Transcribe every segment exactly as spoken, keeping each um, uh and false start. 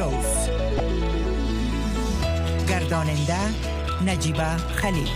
روز. گرداننده نجیبه خلیل.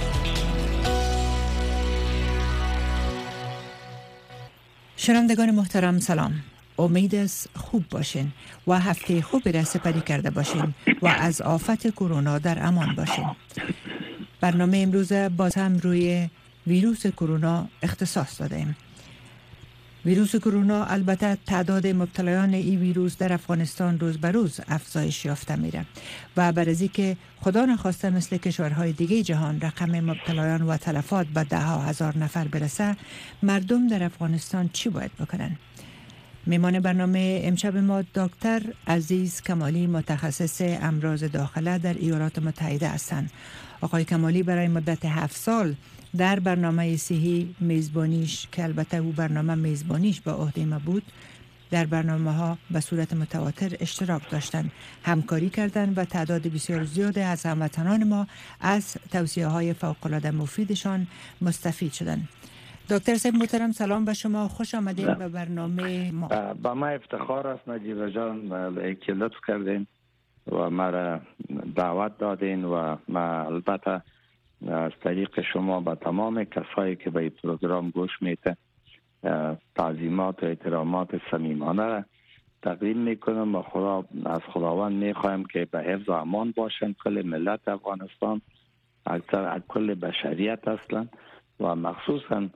شنوندگان محترم سلام. امید است خوب باشین و هفته خوبی را سپری کرده باشین و از آفت کرونا در امان باشین. برنامه امروز باز هم روی ویروس کرونا اختصاص دادیم. ویروس کرونا البته تعداد مبتلایان این ویروس در افغانستان روز به روز افزایش یافته میره و بر از اینکه خدا نخواسته مثل کشورهای دیگه جهان رقم مبتلایان و تلفات به ده ها هزار نفر برسه، مردم در افغانستان چی باید بکنن؟ میمان برنامه امشب ما دکتر عزیز کمالی، متخصص امراض داخله در ایالات متحده هستند. آقای کمالی برای مدت هفت سال در برنامه صحی میزبانیش که البته او برنامه میزبانیش به عهده ما بود، در برنامه ها به صورت متواتر اشتراک داشتند، همکاری کردند و تعداد بسیار زیاد از هموطنان ما از توصیه های فوق العاده مفیدشان مستفید شدند. دکتر صاحب محترم، سلام به شما، خوش آمدید به برنامه ما. با ما افتخار است نجیب جان که لطف کردین و ما دعوت دادین و ما البته از طریق شما به تمام کسایی که به این پروگرام گوش میده تعظیمات و احترامات صمیمانه را تقدیم میکنم و خدا از خداوند میخوایم که به حفظ و امان باشن کل ملت افغانستان، اکثر کل بشریت اصلا و مخصوصا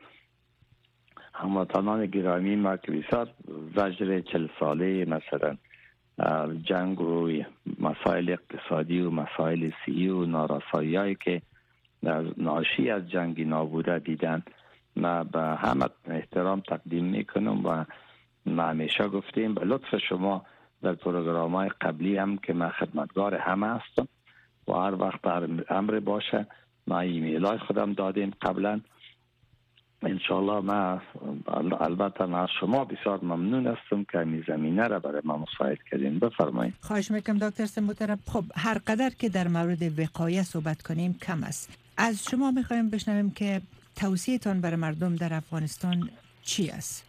هموطنان گرامی ما که بسیار زجر چل ساله مثلا جنگ و مسائل اقتصادی و مسائل صحی و نارسایی هایی که ناشی از جنگی نابوده دیدن، ما به همه احترام تقدیم میکنم و ما همیشه گفتیم به لطف شما در پروگرام های قبلی هم که من خدمتگار همه هستم و هر وقت امر باشه ما ایمیل های خودم دادیم قبلا. انشالله ما البته ما از شما بسیار ممنون هستم که می زمینه را برای ما مساعد کردین. بفرمایید. خواهش میکنم دکتر صاحب محترم. خب هر قدر که در مورد وقایه صحبت کنیم کم است. از شما میخوایم بشنویم که توصیه تان برای مردم در افغانستان چی است؟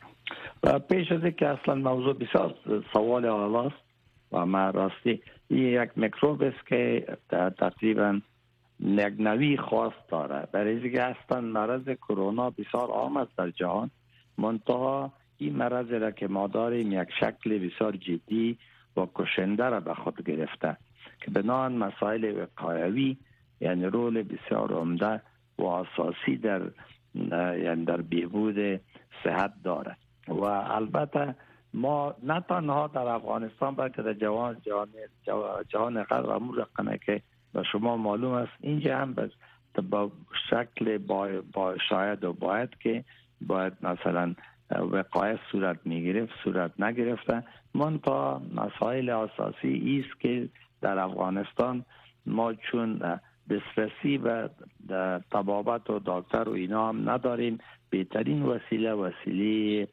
پیش از که اصلا موضوع بسیار سوال اعلی است و ما راستی یک میکروب است که تقریبا یک نوی خاص داره. برای اینکه اصلا مرض کرونا بسیار عام است در جهان، منتها این مرض را که ما داریم یک شکل بسیار جدی و کشنده را به خود گرفته که بنابراین مسائل وقایوی یعنی رول بسیار عمده و اساسی در یعنی در بهبود صحت داره و البته ما نه تنها در افغانستان بلکه در جهان جهان جهان غرب امور رقمه که به شما معلوم است اینجا هم با شکل با, با شاید و باید که باید مثلا وقایع صورت میگرفت صورت نگرفته. منتها مسائل اساسی است که در افغانستان ما چون دسترسی به طبابت و دکتر و اینا هم نداریم، بهترین وسیله وسیله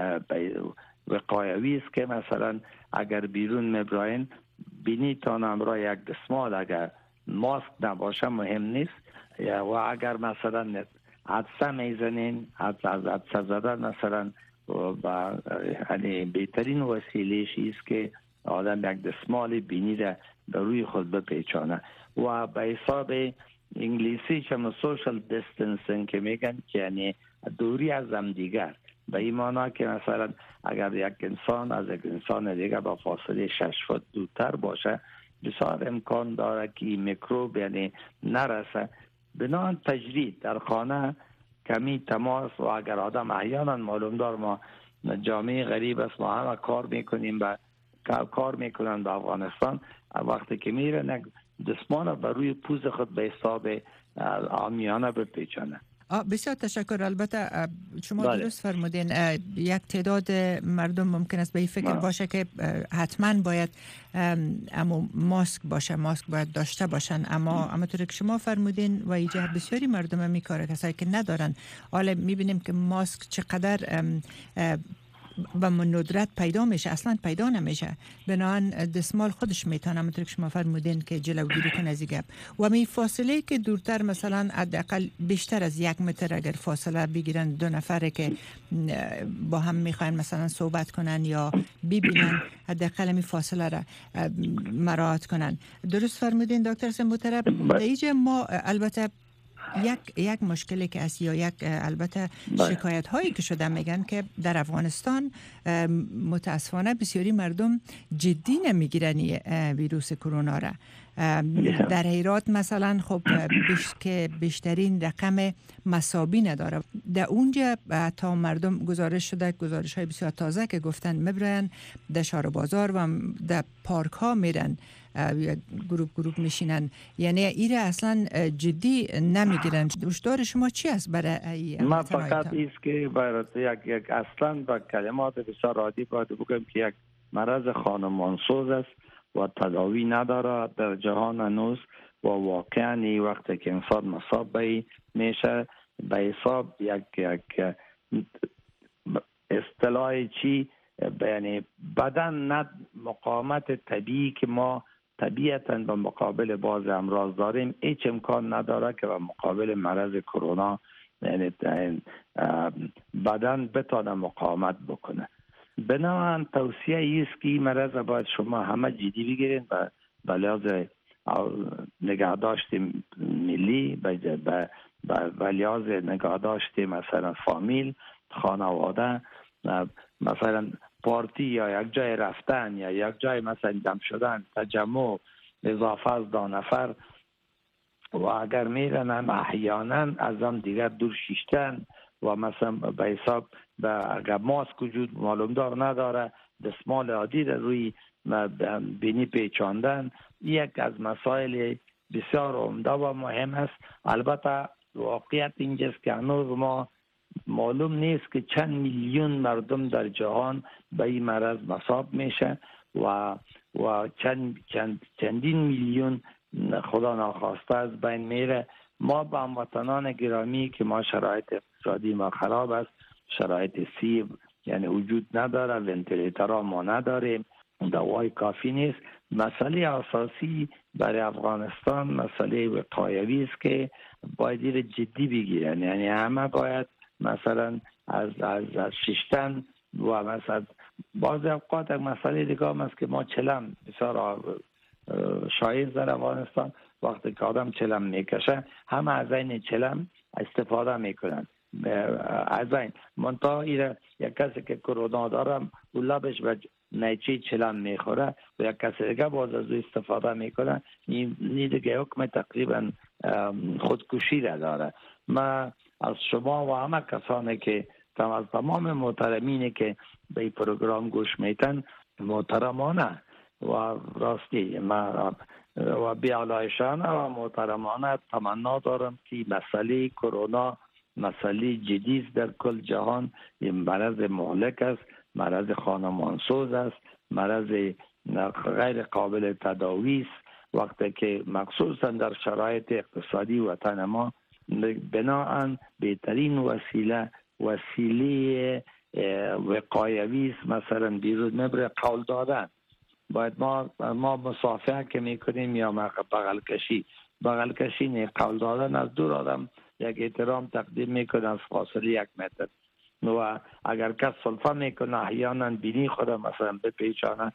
وقایوی است که مثلا اگر بیرون میبراین بینی تان امرا یک دستمال اگر ماسک نباشه مهم نیست و اگر مثلا عدسه میزنین عدسه زدن مثلا با یعنی بهترین وسیلهش است که آدم یک دستمال بینی را به روی خود بپیچانه و به حساب انگلیسی چم سوشال دیستنسینگ که میگن که یعنی دوری از هم دیگر، به این معنی که مثلا اگر یک انسان از یک انسان دیگر با فاصله شش فوت دورتر باشه بسیار امکان داره که میکروب یعنی نرسه. بنابراین تجرید در خانه کمی تماس و اگر آدم احیانا معلوم دار ما جامعه غریب است ما همه کار میکنیم و کار میکنن به افغانستان، وقتی که میره دستمال بر روی پوز خود به حساب عامیانه بپیچانه. بسیار تشکر. البته شما بله. درست فرمودین یک تعداد مردم ممکن است به این فکر باشه که حتما باید اما ماسک باشه، ماسک باید داشته باشن، اما اما طوری که شما فرمودین و اینجا بسیاری مردم هم میکاره کسایی که ندارن. حالا میبینیم که ماسک چقدر به ندرت پیدا میشه، اصلا پیدا نمیشه. بنابراین دستمال خودش میتونه همونطور که شما فرمودین که جلوگیری کنه از گپ. و می فاصله که دورتر مثلا حداقل بیشتر از یک متر اگر فاصله بگیرن دو نفره که با هم میخواین مثلا صحبت کنن یا ببینن، حداقل می فاصله را مراعات کنن. درست فرمودین دکتر سمبوتره. دیگه ما البته یک یک مشکلی که است یا یک البته شکایت هایی که شده میگن که در افغانستان متاسفانه بسیاری مردم جدی نمیگیرن ویروس کرونا را. در هرات مثلا خب بیش که بیشترین رقم مصابی نداره. در اونجا تا مردم گزارش شده، گزارش های بسیار تازه که گفتن میبرن در شهر بازار و در پارک ها میرن، گروپ گروپ میشینن، یعنی ایره اصلا جدی نمیگیرن. هشدار شما چی است برای ما فقط ایست که برای یک یک اصلا با کلمات بسیار عادی باید بگم که یک مرض خانمانسوز است و تداوی نداره در جهان هنوز و واقعا وقتی که انسان مصاب به میشه به حساب یک یک اصطلاح چی، یعنی بدن ند مقاومت طبیعی که ما طبیعتاً به مقابل باز امراض داریم هیچ امکان نداره که به مقابل مرض کرونا یعنی بدن بتونه مقاومت بکنه. بنابراین توصیه ایست که این مرض باید شما همه جدی بگیرین و به لحاظ نگهداشت ملی، به لحاظ نگهداشت مثلا فامیل، خانواده، مثلا پارتی یا یک جای رفتن یا یک جای مثلا جمع شدن، تجمع اضافه از دو نفر و اگر میرن احیانا از هم دیگر دور شیشتن و مثلا به حساب به اگر ماسک وجود معلوم دار نداره دستمال عادی در روی بینی پیچاندن یک از مسائل بسیار عمده و مهم است. البته واقعیت اینجاست که هنوز ما معلوم نیست که چند میلیون مردم در جهان به این مرض مصاب میشه و و چند چند چندین میلیون خدا ناخواسته از بین میره. ما با هموطنان گرامی که ما شرایط اقتصادی ما خراب است، شرایط سیب یعنی وجود نداره، ونتیلیترها ما نداریم، دوای کافی نیست. مسئله اساسی برای افغانستان مسئله وقایوی است که باید این جدی بگیرن، یعنی همه باید مثلا از از از ششتن و مثلا بعضی اوقات یک مسئله دیگه هم است که ما چلم بسیار شایع در افغانستان وقتی که آدم چلم میکشه همه از این چلم استفاده میکنن. از این منطقه ایره یک کسی که کرونا دارم و لبش به نیچه چلم میخوره و یک کسی دیگه باز از او استفاده میکنه، این دیگه حکم تقریبا خودکشی را داره. ما از شما و همه کسانی که از تمام محترمینی که به این پروگرام گوش میتن محترمانه و راستی ما و بیالایشانه و محترمانه تمنا دارم که مسئله کرونا مسئله جدی است در کل جهان. این مرض مهلک است، مرض خانمانسوز است، مرض غیر قابل تداوی است. وقتی که مخصوصا در شرایط اقتصادی وطن ما بناهن بهترین وسیله وسیله وقایوی است. مثلا بیرون نبره قول دادن، باید ما ما مصافحه که میکنیم یا بغل کشی بغل کشی نه، قول دادن از دور آدم یک احترام تقدیم میکنه از فاصله یک متر. و اگر کس سلفه میکنه احیانا بینی خود مثلا بپیچانه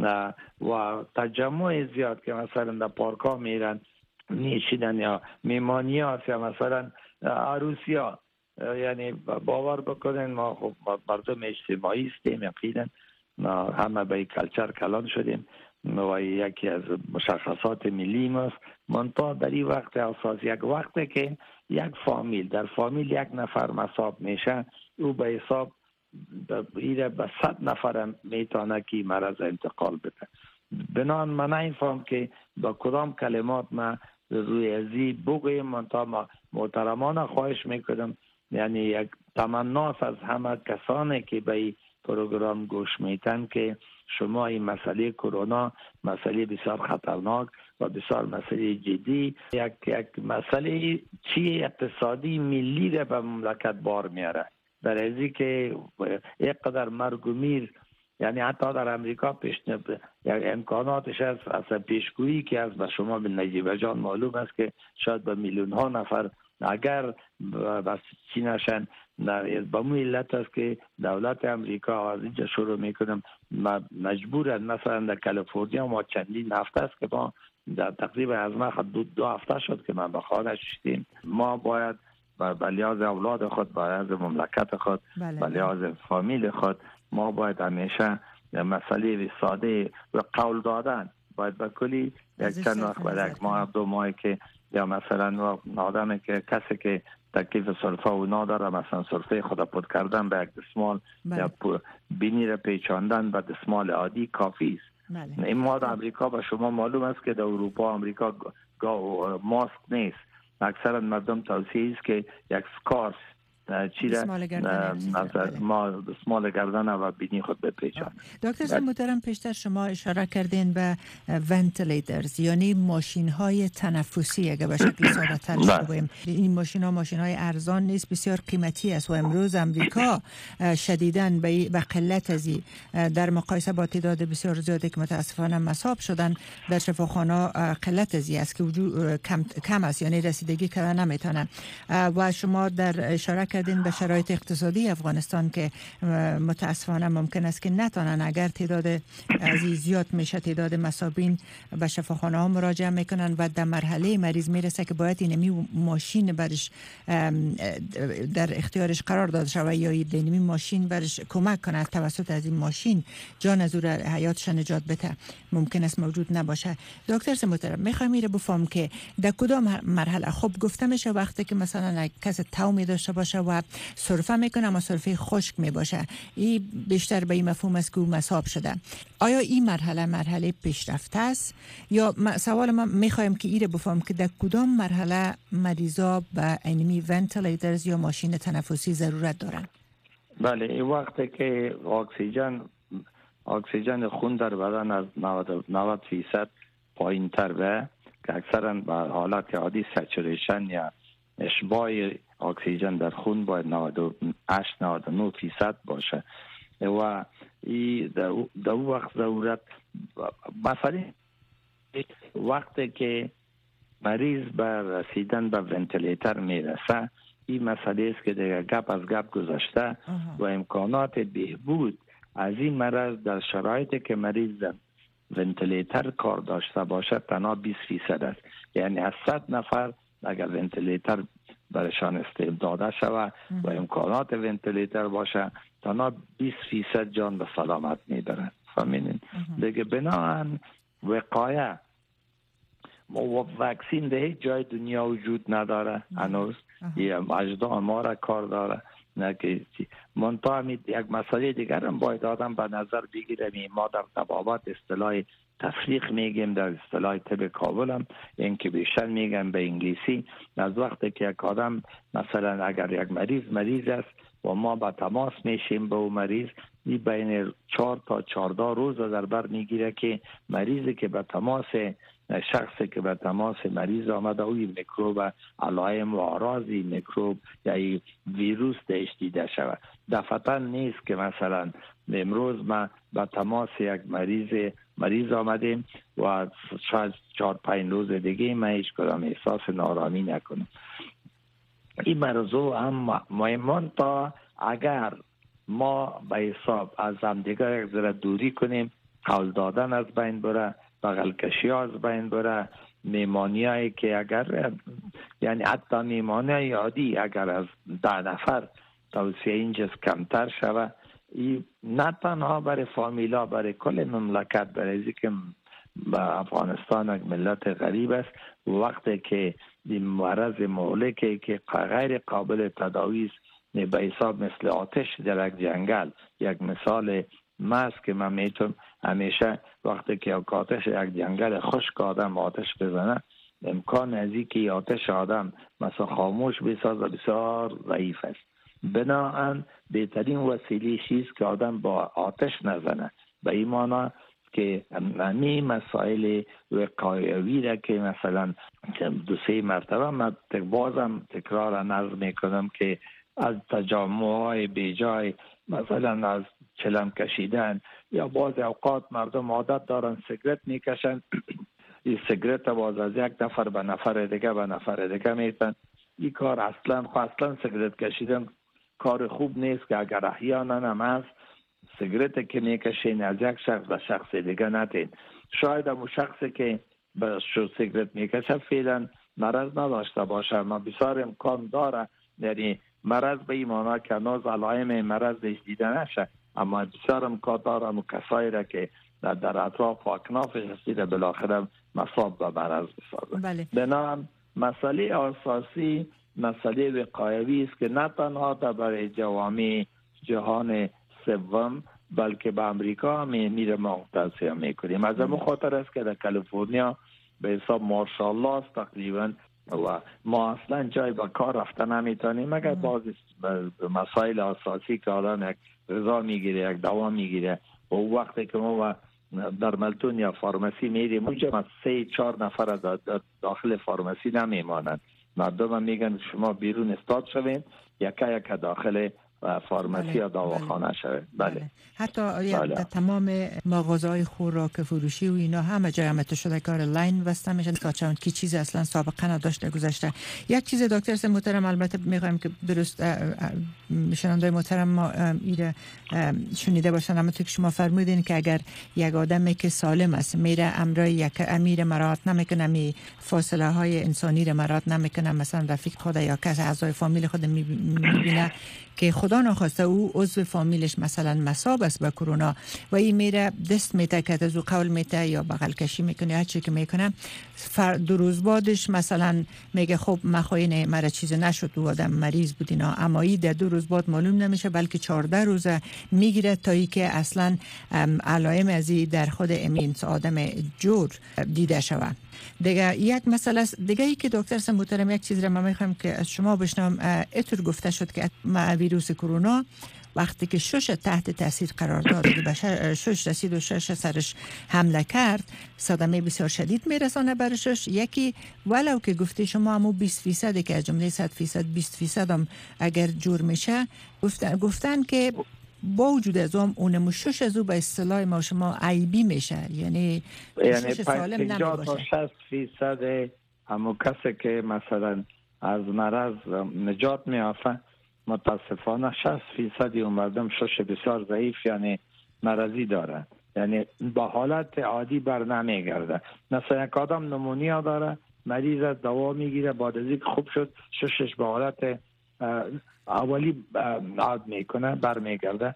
و تجمع زیاد که مثلا در پارک ها میرن میشیدن یا میمانی ها یا مثلا عروسی ها، یعنی باور بکنین ما خب مردم اجتماعی هستیم، یقینا همه به کلچر کلان شدیم و یکی از مشخصات ملی ماست. منتها در این وقت اساس یک وقتی که یک فامیل در فامیل یک نفر مصاب میشه او به حساب ایره به صد نفر میتونه که مرض انتقال بده. بنان من نمیفهم که با کدام کلمات ما روی ازی بگویم. منتها محترمانه خواهش میکنم، یعنی یک تمناست از همه کسانی که به این پروگرام گوش میتن که شما این مسئله کرونا مسئله بسیار خطرناک و بسیار مسئله جدی، یک یک مسئله چی اقتصادی ملی را به مملکت بار میاره. در ازی که یک قدر مرگ و میر، یعنی حتی در امریکا پیش امکاناتش از از پیشگویی که از به شما به نجیبه جان معلوم است که شاید به میلیون ها نفر اگر بس چی نشن، با مو علت است که دولت امریکا از اینجا شروع میکنم مجبورن. مثلا در کالیفرنیا ما چندین هفته است که ما در تقریبا از ما دو, دو هفته شد که من به خانه شدیم. ما باید به لحاظ اولاد خود، به لحاظ مملکت خود، به لحاظ فامیل خود، ما باید همیشه مسئله ساده و قول دادن باید به کلی یک چند وقت بعد یک ماه دو ماه که یا مثلا آدمی که کسی که تکلیف صرفه و نداره، مثلا صرفه خدا پود کردن به یک دستمال یا بینی را پیچاندن به دستمال عادی کافی است. این ما در امریکا به شما معلوم است که در اروپا امریکا ماسک نیست. اکثرا مردم توصیه است که یک سکارف چی را ما دستمال گردن و بینی خود بپیچان. دکتر محترم، پیشتر شما اشاره کردین به ونتیلیترز، یعنی ماشین های تنفسی. اگه به شکل ساده ترش بگوییم این ماشین ها ماشین های ارزان نیست، بسیار قیمتی است و امروز امریکا شدیداً به قلت ازی در مقایسه با تعداد بسیار زیادی که متاسفانه مصاب شدن در شفاخانه قلت ازی است که وجود کم, کم است، یعنی رسیدگی کردن نمیتونن. و شما در اشاره کردین به شرایط اقتصادی افغانستان که متاسفانه ممکن است که نتونن، اگر تعداد ازی زیاد میشه تعداد مصابین به شفاخانه ها مراجعه میکنن و در مرحله مریض میرسه که باید اینمی ماشین برش در اختیارش قرار داده شود یا اینمی ماشین برش کمک کنه توسط از این ماشین جان از او را حیاتش نجات بده، ممکن است موجود نباشه. دکتر محترم، میخوایم میره بفهم که در کدام مرحله خب گفته میشه وقتی که مثلا کسی تو می داشته باشه و سرفه میکنه اما سرفه خشک می باشه، این بیشتر به این مفهوم است که او مصاب شده. آیا این مرحله مرحله پیشرفته است یا سوال ما میخوایم که ایره بفهم که در کدام مرحله مریضا به اینمی ونتیلیترز یا ماشین تنفسی ضرورت دارن؟ بله، این وقتی که اکسیژن اکسیژن خون در بدن از نود فیصد پایین تر به که اکثرا به حالت عادی سچوریشن یا اشباع اکسیژن در خون باید نود و هشت نود و نه فیصد باشه و ای در اون وقت ضرورت مثلا وقتی که مریض به رسیدن به ونتیلیتر میرسه، این مسئله است که دیگه گپ از گپ گذاشته و امکانات بهبود از این مرض در شرایطی که مریض ونتیلیتر کار داشته باشه تنها بیست فیصد است. یعنی از صد نفر اگر ونتیلیتر برشان استعداده شود و امکانات ونتیلیتر باشه تنها بیست فیصد جان به سلامت میبرن. فهمیدین؟ دیگه بناهن وقایه و واکسین در هیچ جای دنیا وجود نداره هنوز، یه اجزا ما را کار داره نه که منطقه یک مسئله دیگر هم باید آدم به نظر بگیره. ما در طبابت اصطلاح تفریق میگیم، در اصطلاح طب کابل هم این که بیشتر میگم به انگلیسی، از وقتی که یک آدم مثلا اگر یک مریض مریض است و ما با تماس میشیم به اون مریض، این بین چهار تا چهارده روز در بر میگیره که مریضی که به تماس شخصی که به تماس مریض آمده اوی میکروب علائم و اعراض میکروب یا ویروس درش دیده شود. دفعتا نیست که مثلا امروز ما به تماس یک مریض مریض آمدیم و شاید چهار پنج روز دیگه ما هیچ کدام احساس نارامی نکنیم. این موضوع هم مهمان تا اگر ما به حساب از هم دیگر یک ذره دوری کنیم، قول دادن از بین بره، بغل کشی از بین بره، میمانی هایی که اگر یعنی حتی میمانی های عادی اگر از ده نفر توصیه این جز کمتر شود، این نه تنها برای فامیلا، برای کل مملکت، برای ازی که افغانستان یک ملت غریب است، وقتی که این مرض مهلکی که غیر قابل تداوی است به حساب مثل آتش در یک جنگل، یک مثال ماست که من میتونم همیشه وقتی که آتش یک جنگل خشک آدم آتش بزنه، امکان از این که آتش آدم مثلا خاموش بسازه بسیار ضعیف است. بنابراین بهترین وسیله چیست که آدم با آتش نزنه. به این معنی که همه مسائل وقایوی را که مثلا دو سه مرتبه من بازم تکرار نظر میکنم که از تجمع‌های بیجای، مثلا از چلم کشیدن، یا بعض اوقات مردم عادت دارن سیگرت میکشن، این سیگرت باز از یک نفر به نفر دیگه به نفر دیگه میتن. این کار اصلا اصلا سیگرت کشیدن کار خوب نیست که اگر احیانا هم هست سیگرت که میکشین از یک شخص به شخص دیگه نتین. شاید اون شخصی که به شو سیگرت میکشه فعلا مرض نداشته باشه، اما بسیار امکان داره یعنی مرض به این معنا که هنوز علائم مرض دیده نشه، اما بسیار امکان داره اون کسایی را که در, در اطراف و اکنافش هستید بالاخره مصاب به مرض بسازه. بله. بنابراین مسئله اساسی مسئله وقایوی است که نه تنها برای جوامع جهان سوم بلکه به امریکا هم میره مختصی میکنیم. از همون خاطر است که در کالیفرنیا به حساب ماشاءالله است تقریبا و ما اصلا جای به کار رفته نمیتونیم مگر بعض مسائل اساسی که آدم یک غذا میگیره یک دوا میگیره و وقتی که ما در ملتون یا فارمسی میریم اونجا سه چهار نفر داخل فارمسی نمیمانند، مردم هم میگن شما بیرون استاد شوین یکا یکا داخل فارمسی یا دواخانه شوه. بله. بله. حتی بله. در تمام مغازه‌های خوراک فروشی و اینا همه جای همه شده کار لاین واسطه میشن تا چند کی چیز اصلا سابقه نداشته گذشته. یک چیز دکتر محترم البته میخوایم که درست شنوندای محترم ما ایره شنیده باشن، اما تو که شما فرمودین که اگر یک آدمی که سالم است میره امرای یک امیر مراعات نمیکنه، می فاصله های انسانی را مراعات نمیکنه، مثلا رفیق خود یا کس اعضای فامیل خود میبینه که خدا نخواسته او عضو فامیلش مثلا مصاب است به کرونا و این میره دست میته که از او قول میته یا بغل کشی میکنه هر چی که میکنه، دو روز بعدش مثلا میگه خب مخاین مرا چیز نشد و آدم مریض بود اینا، اما این در دو روز بعد معلوم نمیشه بلکه چهارده روزه میگیره تا ای که اصلا علائم از این در خود امین آدم جور دیده شود. دیگه یک مسئله دیگه ای که دکتر محترم یک چیز را من میخوام که از شما بشنوم، اینطور گفته شد که ویروس کرونا وقتی که شش تحت تاثیر قرار داد به شش رسید و شش سرش حمله کرد صدمه بسیار شدید میرسانه برای شش. یکی ولو که گفته شما همون بیست فیصد که از جمله صد فیصد بیست فیصد هم اگر جور میشه گفتن, گفتن که با وجود از اون اونمو شش از او به اصطلاح ما شما عیبی میشه، یعنی یعنی پنجاه تا شصت فیصد همون کسی که مثلا از مرض نجات میافه متاسفانه شصت فیصد اون مردم شش بسیار ضعیف یعنی مرضی داره، یعنی با حالت عادی بر نمیگرده. مثلا یک آدم نمونیا داره مریض دوا میگیره بعد از اینکه خوب شد ششش به حالت اولی عاد میکنه بر میگرده.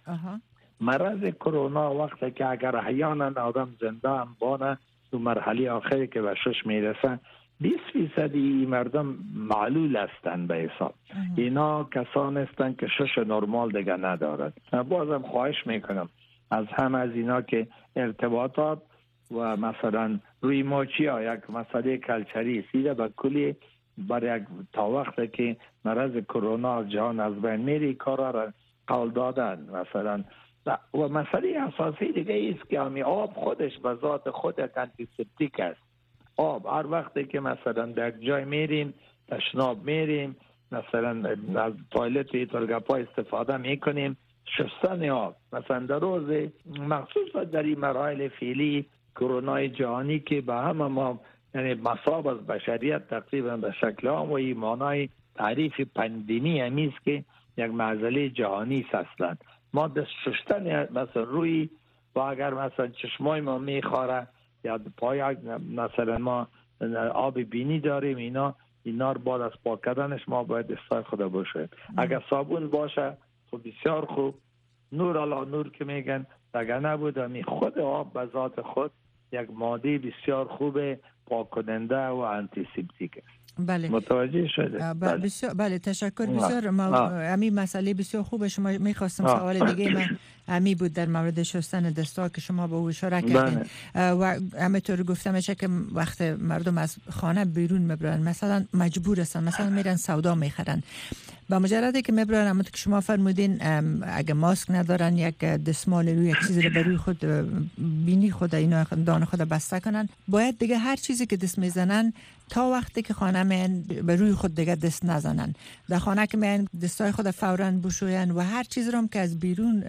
مرض کرونا وقتی که اگر احیانا آدم زنده هم بانه تو مرحله آخری که به شش میرسه بیست فیصدی مردم معلول هستند به حساب. اینا کسان هستند که شش نرمال دیگه ندارد. بازم خواهش میکنم از هم از اینا که ارتباطات و مثلا روی ماچی ها یک مسئله کلچری سیده به کلی برای یک تا وقتی که مرض کرونا جهان از بین میری کارا را قول دادن مثلا. و مسئله اساسی دیگه است که همی آب خودش به ذات خود یک انتیسپتیک است. آب هر وقتی که مثلا در جای میریم تشناب میریم مثلا از توالت ایتالگاپا استفاده میکنیم شستن آب مثلا در روز مخصوصا در این مراحل فعلی کرونا جهانی که به همه ما یعنی مصاب از بشریت تقریبا به شکل عام و این معنای تعریف پاندمی همیست که یک معضله جهانی است. ما دست شستن مثلا روی و اگر مثلا چشمای ما میخوره یا پای مثلا ما آب بینی داریم اینا اینا رو بعد از پاک کردنش ما باید دستای خدا باشه. اگر صابون باشه خب بسیار خوب، نور علا نور که میگن اگر نبود می خود آب به ذات خود یک ماده بسیار خوب پاک کننده و آنتیسپتیک است. بله. متوجه شده؟ بله. بسیار بله تشکر بسیار. ما امی مسئله بسیار خوبه شما میخواستم سوال دیگه من امی بود در مورد شستن دستا که شما با او اشاره کردین و همینطور گفتم میشه که وقت مردم از خانه بیرون میبرن مثلا مجبور هستن مثلا میرن سودا میخرن با مجردی که میبرن همون که شما فرمودین اگه ماسک ندارن یک دستمال روی یک چیزی رو بر روی خود بینی خود اینا دان خود بسته کنن باید دیگه هر چیزی روزی که دست میزنن تا وقتی که خانه میان به روی خود دیگه دست نزنن. در خانه که میان دستای خود فوراً بشوین و هر چیز رو که از بیرون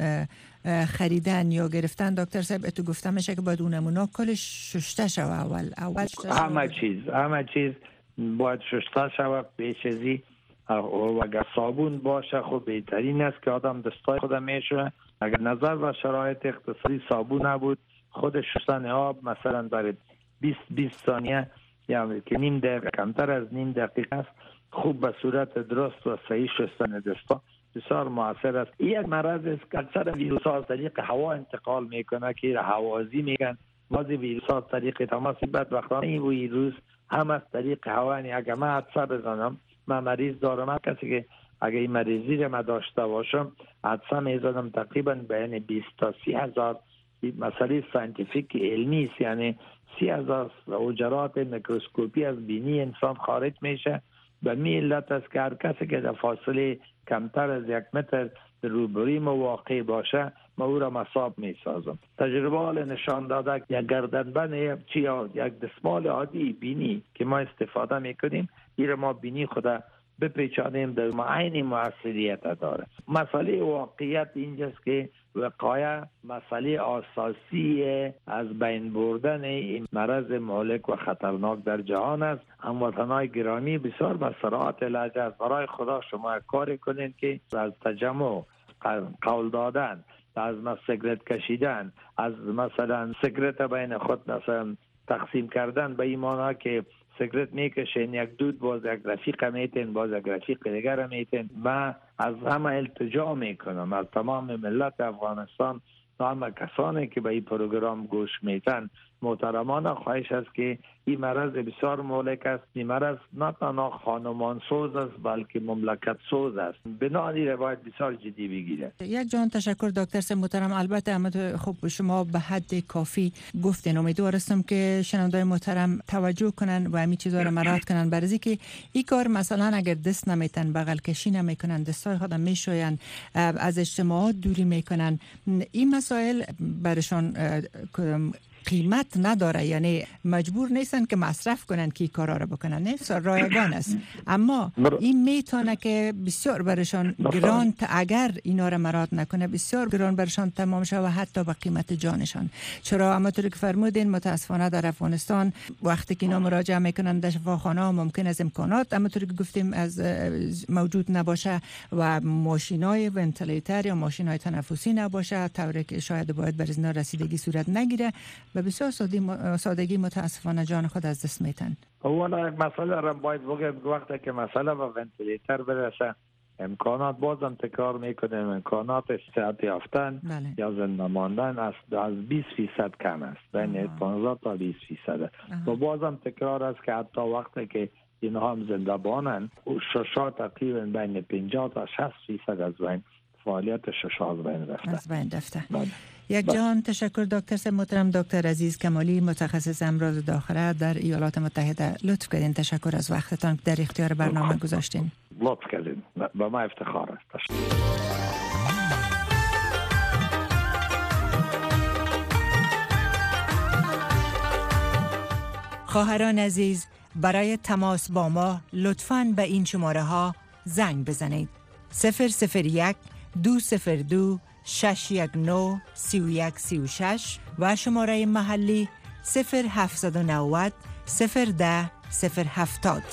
خریدن یا گرفتن. دکتر صاحب تو گفته میشه که باید اون نمونه کلش شسته شوه اول اول همه چیز همه چیز باید شسته شوه. پیش ازی و اگر صابون باشه خب بهترین است که آدم دستای خود میشه. اگر نظر به شرایط اقتصادی صابون نبود، خود شستن آب مثلا برای بیست بیست ثانیه یا که نیم دقیقه، کمتر از نیم دقیقه است، خوب به صورت درست و صحیح شستن دستا بسیار موثر است. این یک مرض است که اکثر ویروس ها از طریق هوا انتقال میکنه که هوازی میگن. بعضی ویروس ها از طریق تماس بدبختانه این ویروس هم از طریق هوا. یعنی اگر من حدسه بزنم، من مریض دارم، هر کسی که اگر این مریضی رو من داشته باشم حدسه میزنم تقریبا بین بیست تا سی هزار مسئله ساینتیفیک علمی است، یعنی سی هزار حجرات میکروسکوپی از بینی انسان خارج میشه. به می علت است که هر کسی که در فاصله کمتر از یک متر روبروی ما واقع باشه ما او را مصاب می سازم. تجربه حال نشان داده که یک گردنبند چی یا یک دستمال عادی بینی که ما استفاده میکنیم این را ما بینی خدا بپیچانیم در معین موثریت داره. مسئله واقعیت اینجاست که وقایع مسئله اساسی از بین بردن این مرض مهلک و خطرناک در جهان است. هموطنان گرامی بسیار به سرعت علاج است. برای خدا شما کاری کنین که از تجمع، قول دادن، از سیگرت کشیدن، از مثلا سیگرت بین خود مثلا تقسیم کردن به این معنی که سیگرت میکشین یک دود باز یک رفیق میتین باز یک رفیق دیگر میتین. و از همه التجا میکنم از تمام ملت افغانستان و همه کسانی که به این پروگرام گوش میتن محترمانه خواهش است که این مرض بسیار مهلک است. این مرض نه تنها خانمان سوز است بلکه مملکت سوز است. بنابراین روایت بسیار جدی بگیره. یک جان تشکر دکتر صاحب محترم. البته اما خب شما به حد کافی گفتین. امیدوارم که شنوندای محترم توجه کنن و همین چیزا رو مراعات کنن. برای که این کار مثلا اگر دست نمیتن، بغل کشی نمیکنن، دستای خودم میشوین، از اجتماعات دوری میکنن، این مسائل برشان قیمت نداره. یعنی مجبور نیستن که مصرف کنن که این کارا رو بکنن. نه رایگان است، اما این میتونه که بسیار برشان گران، اگر اینا رو مراعات نکنه بسیار گران برشان تمام شه و حتی به قیمت جانشان. چرا همونطوری که فرمودین متاسفانه در افغانستان وقتی که اینا مراجعه میکنن در شفاخانه ها ممکن از امکانات همونطوری که گفتیم از موجود نباشه و ماشینای ونتیلیتر یا ماشینای تنفسی نباشه، طوری که شاید باید بر اینا رسیدگی صورت نگیره و بسیار سادگی متاسفانه جان خود از دست میتن. اولا مسئله را باید بگم وقتی که مسئله به ونتیلیتر برسه امکانات بازم تکرار میکنیم، امکانات صحت یافتن بله. یا زنده ماندن از از بیست فیصد کم است، بین پانزده تا بیست فیصد. و بازم تکرار است که حتی وقتی که اینها هم زنده بانن ششا تقریبا بین پنجاه تا شصت فیصد از بین فعالیت ششا از بین رفته. از بین رفته. بله. یک جان تشکر دکتر صاحب محترم. دکتر عزیز کمالی متخصص امراض داخله در ایالات متحده، لطف کردین. تشکر از وقتتان که در اختیار برنامه گذاشتین. لطف کردین، با ما افتخار است. خواهران عزیز، برای تماس با ما لطفاً به این شماره ها زنگ بزنید: صفر صفر یک دو صفر دو شش یک نه سی و یک سی و شش و شماره محلی صفر هفتصد و نود صفر ده صفر هفتاد.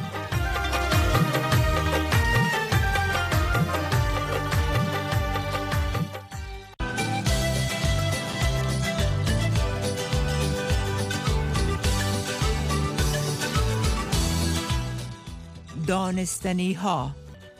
دانستنی ها.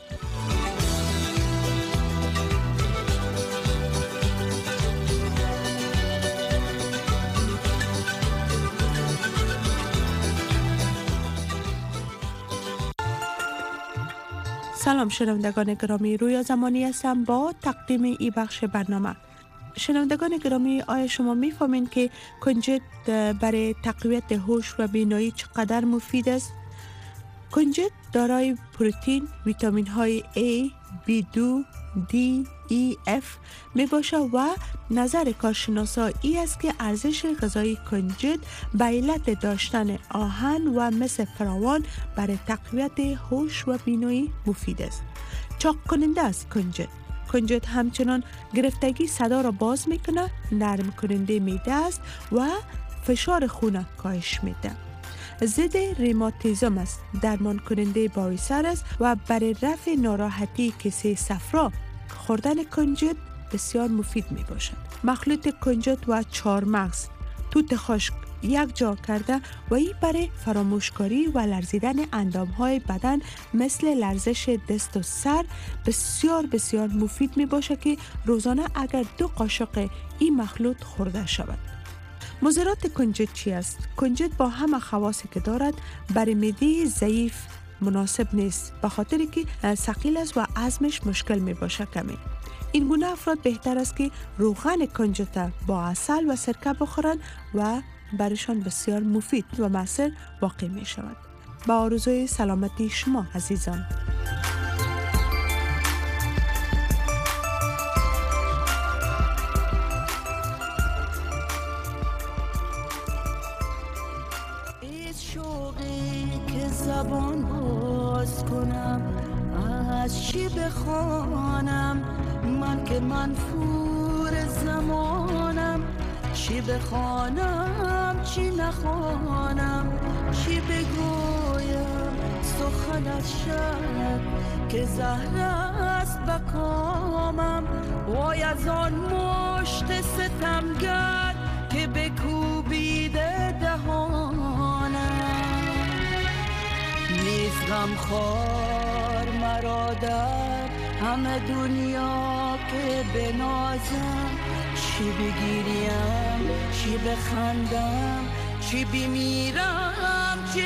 سلام شنوندگان گرامی، رویا زمانی هستم با تقدیم ای بخش برنامه. شنوندگان گرامی، آیا شما می‌فهمید که کنجد برای تقویت هوش و بینایی چقدر مفید است؟ کنجد دارای پروتئین، ویتامین های A، بی دو، D، ای اف می باشه و نظر کارشناسا ای است که ارزش غذایی کنجد به علت داشتن آهن و مس فراوان برای تقویت هوش و بینایی مفید است. چاق کننده است کنجد. کنجد همچنان گرفتگی صدا را باز میکنه، نرم کننده میده است و فشار خون کاهش میده. ضد ریماتیزم است، درمان کننده باویسر است و برای رفع ناراحتی کیسه صفرا خوردن کنجد بسیار مفید می باشد. مخلوط کنجد و چهارمغز توت خشک یک جا کرده و این برای فراموشکاری و لرزیدن اندامهای بدن مثل لرزش دست و سر بسیار بسیار مفید می باشد که روزانه اگر دو قاشق این مخلوط خورده شود. مضرات کنجد چی است؟ کنجد با همه خواصی که دارد برای معده ضعیف مناسب نیست، به خاطر که ثقیل است و هضمش مشکل می باشه کمی. این گونه افراد بهتر است که روغن کنجد با عسل و سرکه بخورند و برایشان بسیار مفید و مؤثر واقع می شود. با آرزوی سلامتی شما عزیزان. زبان باز کنم از چی بخوانم، من که منفور زمانم، چی بخوانم چی نخوانم، چی بگویم سخنت شد که زهر است بکامم، وای از آن مشت ستمگر که بکوبیده دهانم. نیست غم خوار مرا در همه دنیا که بنازم، چی بگیریم چی بخندم، چی بمیرم چی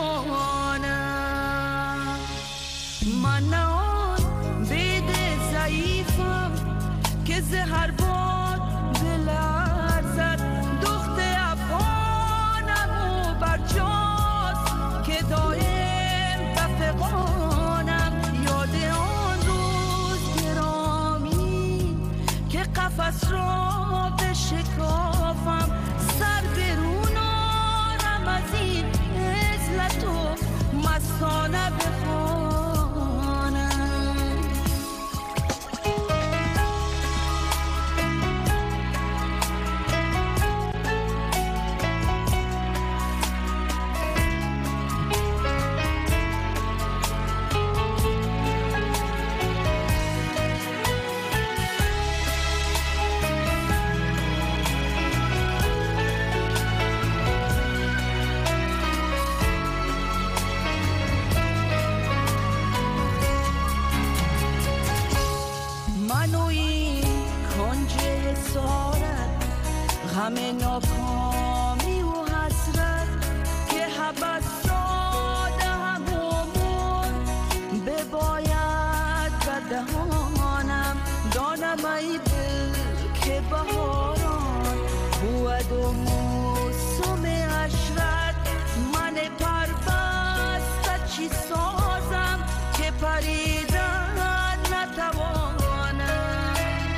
بمانم. من نه آن بید ضعیفم که زهر باد بلرزد، دخت افغانم و برجاست که دایم بفقانم. یاد آن روز گرامی که قفس را بشکافم، سر برون آرم از این عزلت و مستانه بخوانم. همه ناکامی و حسرت که حبس داده همون بباید بدهانم. دانم ای دل که بهاران بود و موسم عشرت، من پربسته چی سازم که پریدن نتوانم.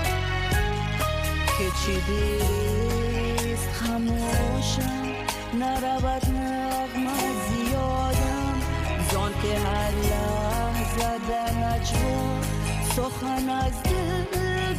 که چی دیست خموشم نرود نغمه زیادم، زان که هر لحظه در نجوا سخن از دل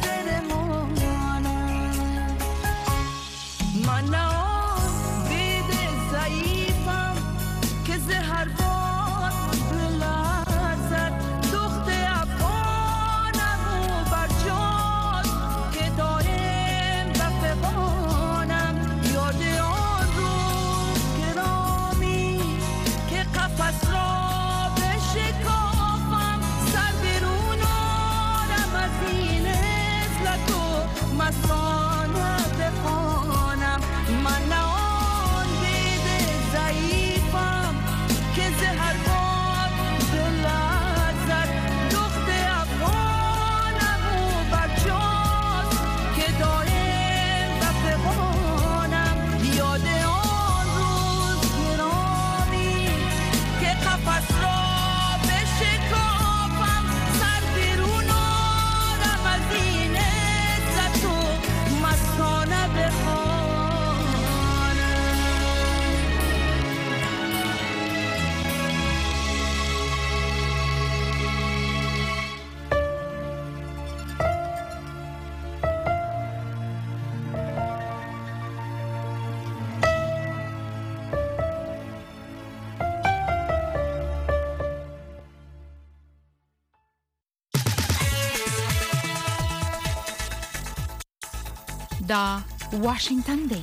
برمانم. من نه آن بید ضعیفم که زهر باد بلرزد، دخت افغانم و برجاست که دایم بفقانم. یاد آن روز گرامی که قفس را بشکافم، سر برون آرم از این عزلت و مستانه بخوانم. من دا واشنگتن دی.